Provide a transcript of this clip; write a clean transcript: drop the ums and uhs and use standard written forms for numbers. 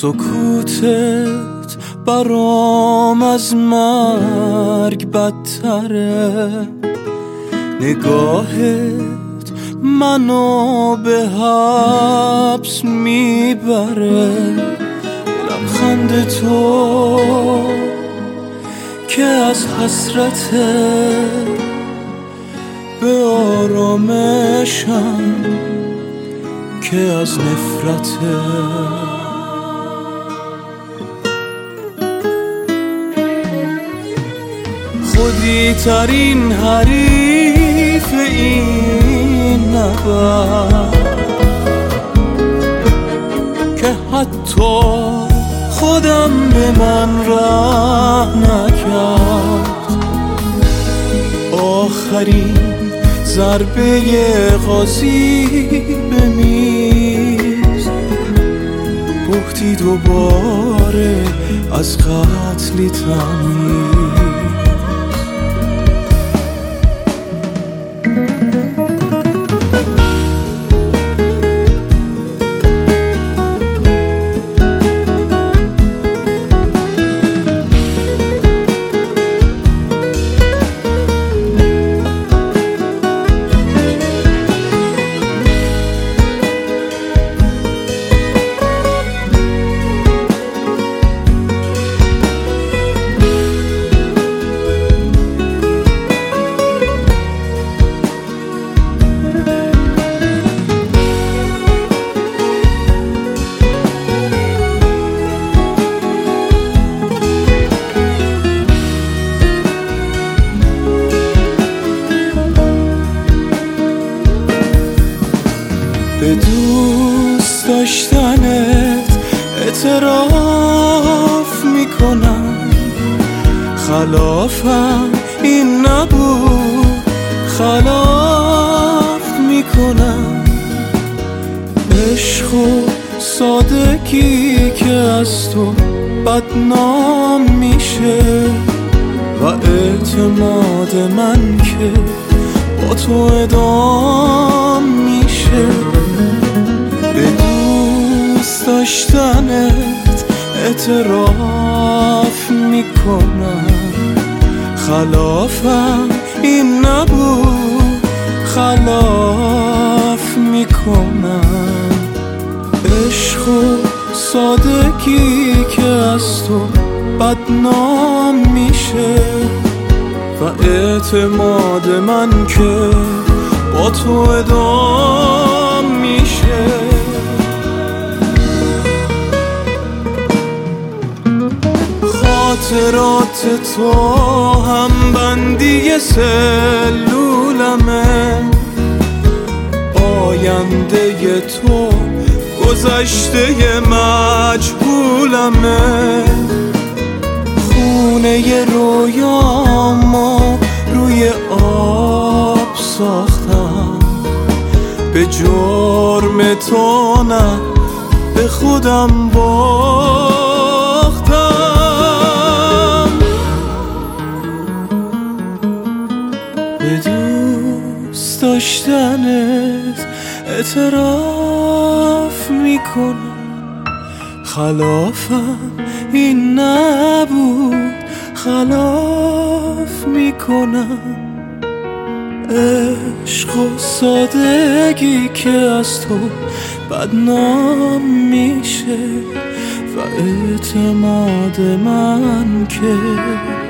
سکوتت برام از مرگ بدتره، نگاهت منو به حبس میبره، لبخند تو که از حسرته به آرامشم که از نفرته. خودی ترین حریف این نبرد که حتی خودم به من ره نکرد. آخرین ضربه قاضی به میز، بهتی دوباره از قتلی تمیز. به دوست داشتنت اعتراف میکنم، خلافم این نبود خلاف میکنم. عشق و سادگی که از تو بدنام میشه و اعتماد من که با تو ادام میشه. به دوست داشتنت اعتراف میکنم، خلافم این نبود خلاف میکنم. عشق و سادگی که از تو بدنام میشه و اعتماد من که با تو ادام میشه. خاطرات تو هم بندی سلولمه، آینده تو گذشته مجهولمه. خونه رویامو روی آب ساختم، به جرم تو نه به خودم باختم. به دوست داشتنت اعتراف میکنم، خلافم این نبود خلاف میکنم. عشق و سادگی که از تو بدنام میشه و اعتماد من که